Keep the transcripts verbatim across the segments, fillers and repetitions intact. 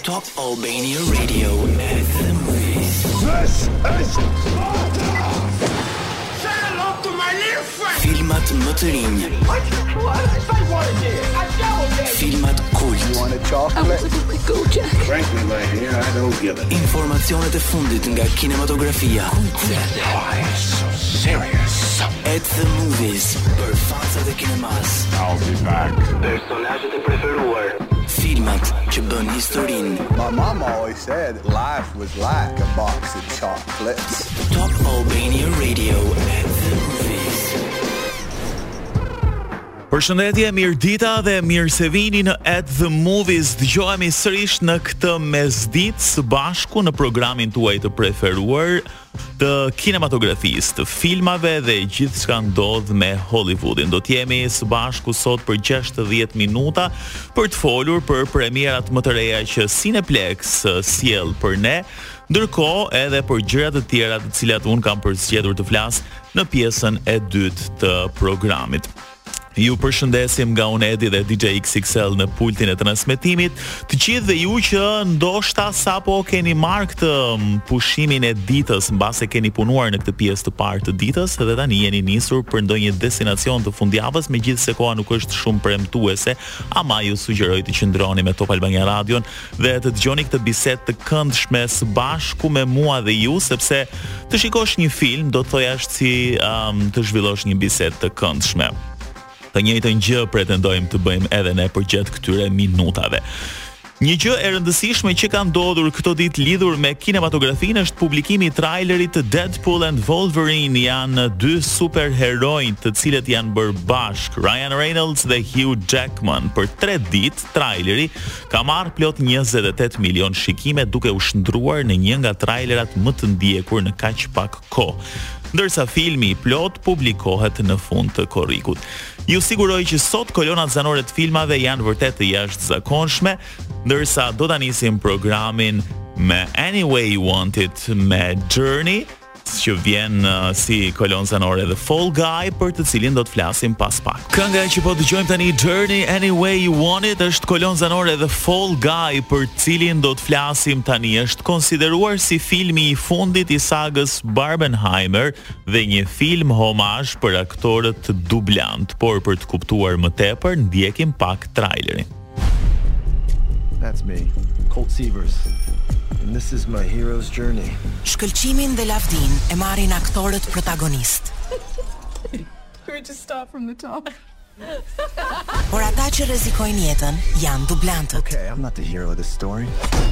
Top Albania Radio at the movies. This is Sparta! Say hello to my little friend! Filmat më të rinj. What? What? I said what it is. I know it. Filmat kult. You want a chocolate? I go, Jack. Frankly, my dear, I don't give it. Informacionet e fundit nga kinematografia. Why so serious? At the movies. Për fansat e kinemas. I'll be back. Personazhet e preferuar. Filmat që bën historinë. My mom always said life was like a box of chocolates. Top Albania Radio at the movies. Përshëndetje, mirë dita dhe mirë se vini në At the Movies. Dëgjohemi sërish në këtë mesditë së bashku në programin tuaj të preferuar të kinematografisë, të filmave dhe gjithë çka ndodh me Hollywoodin. Do të jemi së bashku sot për gjashtëdhjetë minuta për të folur për premierat më të reja që Cineplex sjell për ne, ndërkohë edhe për gjërat të tjera të cilat un kam përzgjedhur të flas në pjesën e dytë të programit. Ju përshëndesim nga unë Edi dhe D J X X L në pultin e transmetimit. Të gjithë dhe ju që ndoshta sapo keni marrë këtë pushimin e ditës, mbase keni punuar në këtë pjesë të parë të ditës dhe tani jeni nisur për ndonjë destinacion të fundjavës, megjithëse koha nuk është shumë premtuese, ama ju sugjeroj të qëndroni me Top Albania Radion dhe të dëgjoni këtë bisedë të këndshme së bashku me mua dhe ju, sepse të shikosh një film do të thoyash si um, të zhvillosh një bisedë të këndshme. Të njëjtën gjë pretendojmë të bëjmë edhe ne përgjatë këtyre minutave. Një gjë e rëndësishme që ka ndodhur këto ditë lidhur me kinematografinë është publikimi i trailerit të Deadpool and Wolverine. Janë dy superheroj të cilët janë bërë bashk, Ryan Reynolds dhe Hugh Jackman. Për tre ditë traileri ka marrë plot njëzet e tetë milion shikime, duke u shndruar në një nga trailerat më të ndjekur në kaq pak kohë. Ndërsa filmi i plot publikohet në fund të korrikut. Ju siguroj që sot kolonat zanore të filmave janë vërtet të jashtëzakonshme, ndërsa do ta nisim programin me Anyway You Want It me Journey, që vjen uh, si kolon zanore The Fall Guy, për të cilin do të flasim pas pak. Kënga që po dëgjojmë tani, Journey, Anyway You Want It, është kolon zanore The Fall Guy, për të cilin do të flasim tani. Është konsideruar si filmi i fundit i sagës Barbenheimer dhe një film homazh për aktorët dublant, por për të kuptuar më tepër, ndjekim pak trailerin. That's me, Colt Sievers. And this is my hero's journey. Shkëlqimin dhe lavdin e marrin aktorët protagonist. We just start from the top. Por ata që rrezikojnë jetën janë dublantët. Okay, I'm not the hero of this story.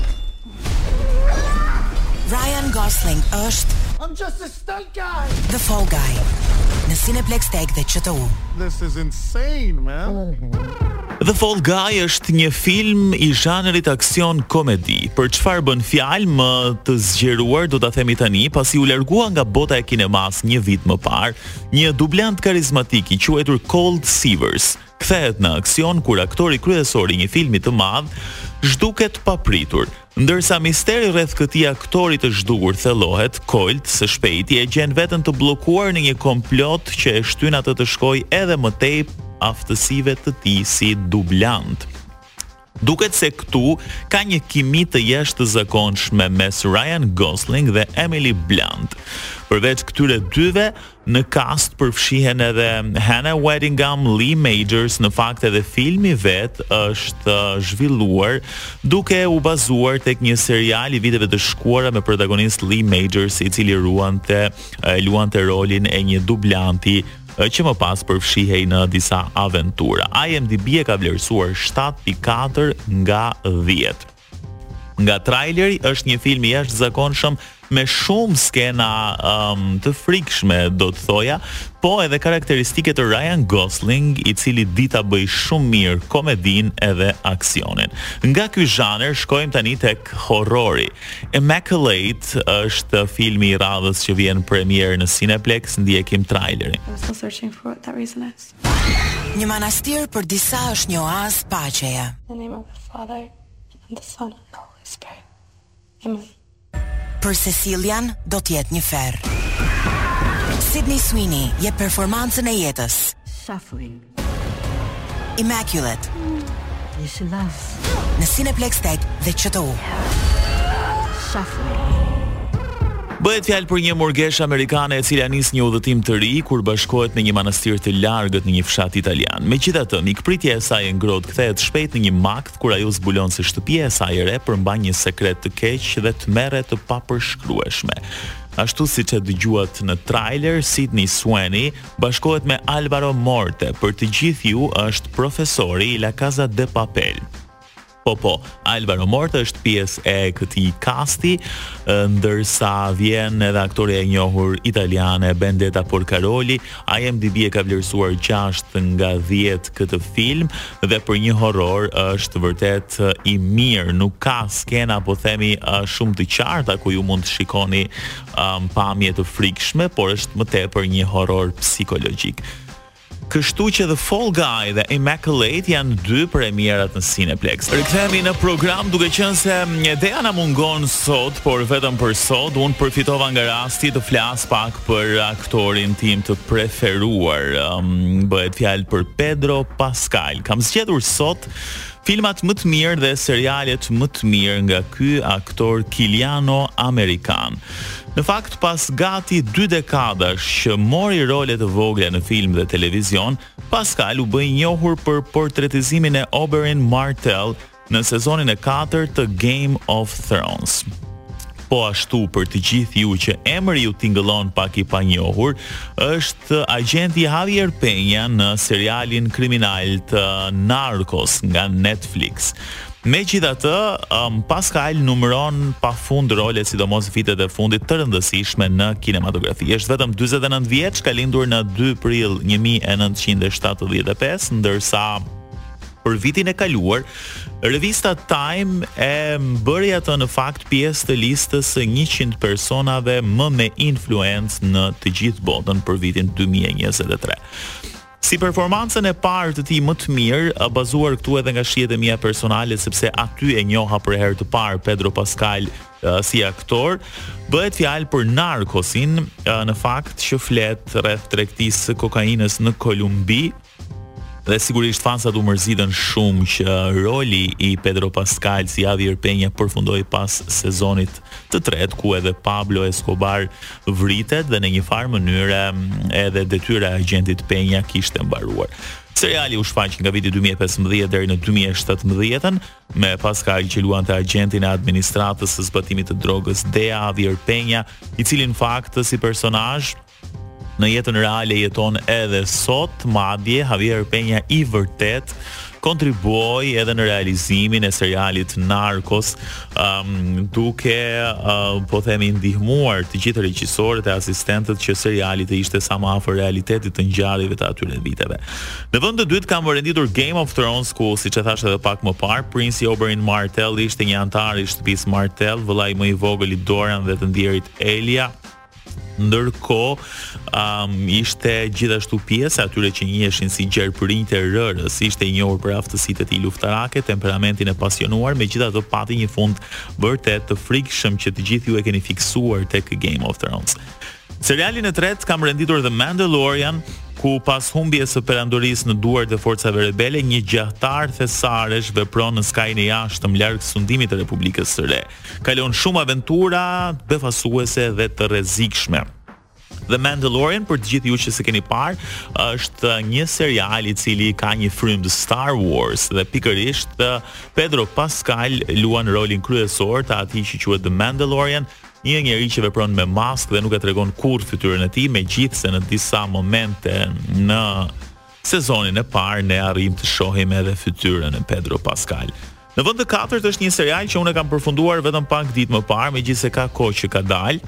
Ryan Gosling është I'm just a stunt guy! The Fall Guy në Cineplex Tech dhe Q T U. This is insane, man. The Fall Guy është një film i zhanrit aksion komedi. Për çfarë bën fjalë më të zgjeruar do ta themi tani, pasi u largua nga bota e kinemas një vit më parë, një dublant karizmatik i quajtur Colt Sievers kthehet në aksion kur aktori kryesor i një filmi të madh zhduket papritur. Ndërsa misteri rreth këtij aktori të zhdukur thellohet, Colt së shpejti e gjen veten të bllokuar në një komplot që e shtyn atë të shkojë edhe më tej aftësive të tij si dublant. Duket se këtu ka një kimi të jashtëzakonshme mes Ryan Gosling dhe Emily Blunt. Përveç këtyre dyve, në cast përfshihen edhe Hannah Waddingham, Lee Majors. Në fakt edhe filmi vet është zhvilluar duke u bazuar tek një serial i viteve të shkuara me protagonist Lee Majors, i cili ruante luante rolin e një dublanti që më pas përfshihej në disa aventura. I M D B e ka vlerësuar shtatë pikë katër nga dhjetë. Nga traileri është një film i jashtëzakonshëm me shumë skena um, të frikshme, do të thoja, po edhe karakteristike të Ryan Gosling, i cili di ta bëj shumë mirë komedin edhe aksionin. Nga ky zhanër shkojmë tani tek horrori. Immaculate është filmi i radhës që vjen premier në Cineplex, ndjekim trailerin. I'm still searching for what that reason is. Një manastir për disa është një oazë paqeje. In the name of the Father, and the Son, and the Holy Spirit. Amen. Për Cecilian do të jetë një ferr. Sydney Sweeney jep performancën e jetës. Shuffling. Immaculate Në Cineplex tet dhe Q T U. Bëhet fjalë për një murgesh amerikane e cila nis një udhëtim të ri kur bashkohet në një manastir të largët në një fshat italian. Megjithatë, mikpritja e saj e ngrohtë kthehet shpejt në një makt kur ajo zbulon se shtëpia e saj e re përmban një sekret të keq dhe tmerre të papërshkrueshme. Ashtu siç e dëgjuat në trailer, Sydney Sweeney bashkohet me Alvaro Morte. Për të gjithë ju është profesori i La Casa de Papel. Po po, Alvaro Morte është pjesë e këtij kasti, ndërsa vjen edhe aktoreja e njohur italiane Benedetta Porcaroli. I M D B e ka vlerësuar gjashtë nga dhjetë këtë film dhe për një horror është vërtet i mirë. Nuk ka skena, po themi, shumë të qarta ku ju mund të shikoni um, pamje të frikshme, por është më tepër një horror psikologjik. Kështu që The Fall Guy dhe Immaculate janë dy premierat në Cineplex. Rikthehemi në program duke qenë se ideja na mungon sot, por vetëm për sot. Unë përfitova nga rasti të flas pak për aktorin tim të preferuar. Um, bëhet fjalë për Pedro Pascal. Kam zgjedhur sot filmat më të mirë dhe serialet më të mirë nga ky aktor kiliano amerikan. Në fakt, pas gati dy dekadash që mori role të vogla në film dhe televizion, Pascal u bë i njohur për portretizimin e Oberyn Martell në sezonin e katërt të Game of Thrones. Po ashtu, për të gjithë ju që emri ju tingëllon pak i panjohur, është agenti Javier Peña në serialin kriminal të Narcos nga Netflix. Megjithatë, um, Pascal numëron pafund role, sidomos vitet e fundit të rëndësishme në kinematografi. Është vetëm dyzet e nëntë vjeç, ka lindur në dy prill një mijë e nëntëqind e shtatëdhjetë e pesë, ndërsa për vitin e kaluar, revista Time e bëri atë në fakt pjesë të listës së njëqind personave më me influencë në të gjithë botën për vitin dy mijë e njëzet e tre. Si performancën e parë të tij më të mirë, bazuar këtu edhe nga shihet e mia personale, sepse aty e njoha për herë të parë Pedro Pascal uh, si aktor, bëhet fjalë për Narcosin, uh, në fakt që flet rreth tregtisë së kokainës në Kolumbi. Dhe sigurisht fansat u mërzitën shumë që roli i Pedro Pascal si Javier Peña përfundoi pas sezonit të tretë, ku edhe Pablo Escobar vritet dhe në një farë mënyrë edhe detyra e agentit Peña kishte mbaruar. Seriali u shfaq nga viti dy mijë e pesëmbëdhjetë deri në dy mijë e shtatëmbëdhjetë me Pascal që luante agentin e administratës së zbatimit të drogës Dea Javier Peña, i cili në fakt si personazh në jetën reale jeton edhe sot. Madje Javier Peña i vërtet kontribuoi edhe në realizimin e serialit Narcos, um, duke uh, po themi ndihmuar të gjithë regjisorët e asistentët që seriali të ishte sa më afër realitetit të ngjarjeve të atyre viteve. Në vend të dytë kam renditur Game of Thrones, ku siç e thash edhe pak më parë, princi Oberyn Martell ishte një antar i shtëpisë Martell, vëllai më i vogël i Dorian dhe të ndjerit Elia. Ndërkohë, um, ishte gjithashtu pjesë atyre që njiheshin si gjerpërinjtë e rërës, ishte i njohur për aftësitë e tij luftarake, temperamentin e pasionuar, megjithatë pati një fund vërtet të frikshëm që të gjithë ju e keni fiksuar tek Game of Thrones. Serialin e tretë kam renditur The Mandalorian, ku pas humbjes së perandorisë në duart e forcave rebele, një gjahtar thesaresh vepron në skajin e jashtëm larg sundimit të Republikës së Re. Kalon shumë aventura befasuese dhe të rrezikshme. The Mandalorian, për të gjithë ju që s'e keni parë, është një serial i cili ka një frymë të Star Wars dhe pikërisht Pedro Pascal luan rolin kryesor të atij që quhet The Mandalorian, një njeri që vepron me maskë dhe nuk e tregon kurrë fytyrën e tij, megjithse në disa momente në sezonin e parë ne arrim të shohim edhe fytyrën e Pedro Pascal. Në vend të katërt është një serial që unë e kam përfunduar vetëm pak ditë më parë, megjithse ka kohë që ka dalë,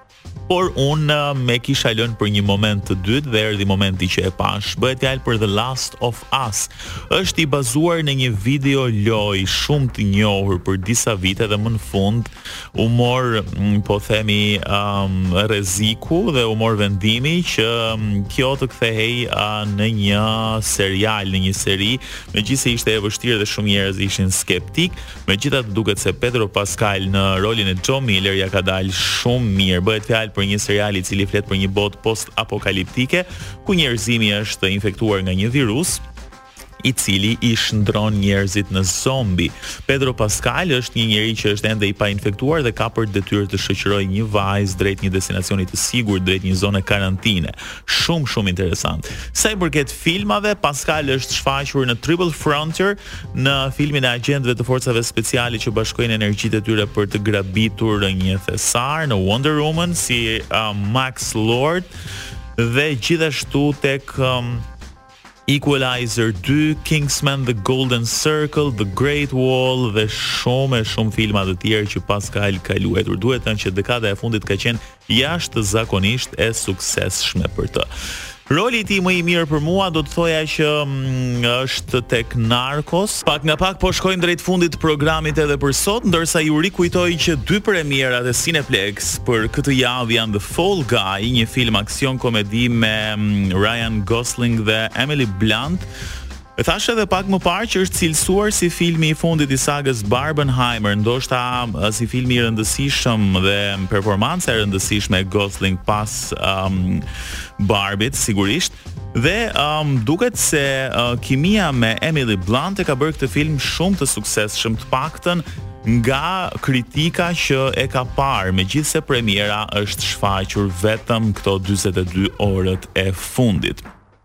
por unë me kisha lënë për një moment të dytë dhe erdhi momenti që e pash. Bëhet fjalë për The Last of Us. Është i bazuar në një video loj shumë të njohur për disa vite dhe më në fund u mor, po themi, um, rreziku dhe u mor vendimi që um, kjo të kthehej uh, në një serial, në një seri, megjithëse ishte e vështirë dhe shumë njerëz ishin skeptik. Megjithatë duket se Pedro Pascal në rolin e Joe Miller ja ka dalë shumë mirë. Bëhet fjalë për një serial i cili flet për një botë post-apokaliptike ku njerëzimi është infektuar nga një virus i cili i shndron njerëzit në zombi. Pedro Pascal është një njeri që është ende i pa infektuar dhe ka për detyrë të shoqërojë një vajzë drejt një destinacioni të sigurt, drejt një zone karantine. Shumë shumë interesant. Sa i përket filmave, Pascal është shfaqur në Triple Frontier, në filmin e agjentëve të forcave speciale që bashkojnë energjitë e tyre për të grabitur një thesar, në Wonder Woman si uh, Max Lord, dhe gjithashtu tek um, Equalizer two, Kingsman, The Golden Circle, The Great Wall dhe shumë e shumë filma të tjerë që Pascal ka luajtur. Duhet të thënë që dekada e fundit ka qenë jashtëzakonisht e suksesshme për të. Roli i tij më i mirë për mua do të thoja që mm, është tek Narcos. Pak nga pak po shkojmë drejt fundit të programit edhe për sot, ndërsa ju rikujtoj që dy premierat e Cineplex për këtë javë janë The Fall Guy, një film aksion komedi me mm, Ryan Gosling dhe Emily Blunt. E thash edhe pak më parë që është cilësuar si filmi i fundit i sagës Barbenheimer, ndoshta si filmi i rëndësishëm dhe performanca e rëndësishme e Gosling pas um, Barbit, sigurisht. Dhe um, duket se uh, kimia me Emily Blunt e ka bërë këtë film shumë të suksesshëm, të paktën nga kritika që e ka parë, megjithse premiera është shfaqur vetëm këto dyzet e dy orët e fundit.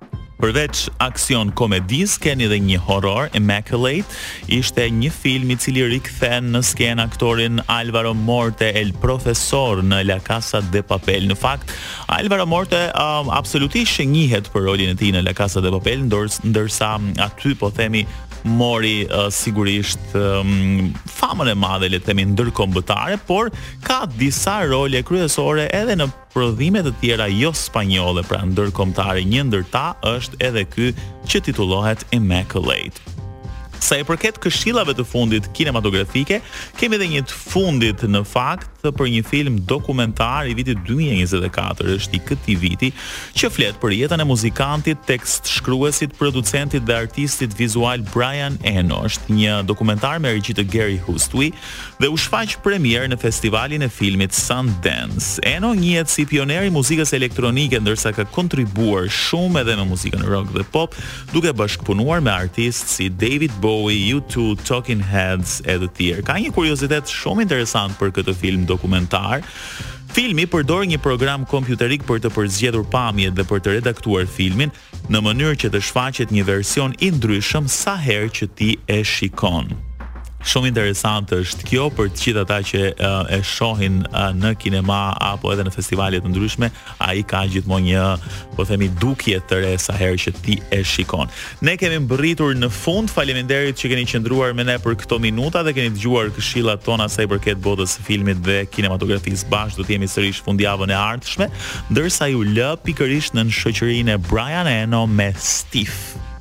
Përveç aksion komedis, keni dhe një horror, Immaculate, ishte një film i cili rikthen në skenë aktorin Alvaro Morte, el profesor në La Casa de Papel. Në fakt, Alvaro Morte um, absolutisht njihet për rolin e tij në La Casa de Papel, ndors, ndërsa aty po themi mori uh, sigurisht um, famën e madhe, le të themi ndërkombëtare, por ka disa role kryesore edhe në prodhime të tjera jo spanjolle, pra ndërkombëtare. Një ndër ta është edhe ky që titullohet Immaculate. Sa i përket këshillave të fundit kinematografike, kemi edhe një të fundit në fakt për një film dokumentar i vitit dy mijë e njëzet e katër, është i këtij viti, që flet për jetën e muzikantit, tekst shkruesit, producentit dhe artistit vizual Brian Eno. Është një dokumentar me regji të Gary Hustui dhe u shfaq premier në festivalin e filmit Sundance. Eno njihet si pioner i muzikës elektronike, ndërsa ka kontribuar shumë edhe me muzikën rock dhe pop, duke bashkëpunuar me artistë si David Bowie, U two, Talking Heads e të tjerë. Ka një kuriozitet shumë interesant për këtë film dokumentar. Filmi përdor një program kompjuterik për të përzgjedhur pamjet dhe për të redaktuar filmin në mënyrë që të shfaqet një version i ndryshëm sa herë që ti e shikon. Shumë interesant është kjo për të gjithë ata që uh, e shohin uh, në kinema apo edhe në festivale të ndryshme, ai ka gjithmonë një, po themi, dukje të re sa herë që ti e shikon. Ne kemi mbërritur në fund, faleminderit që keni qëndruar me ne për këto minuta dhe keni dëgjuar këshillat tona sa i përket botës së filmit dhe kinematografisë. Bashkë do të jemi sërish fundjavën e ardhshme, ndërsa ju lë pikërisht në shoqërinë e Brian Eno me Stiff.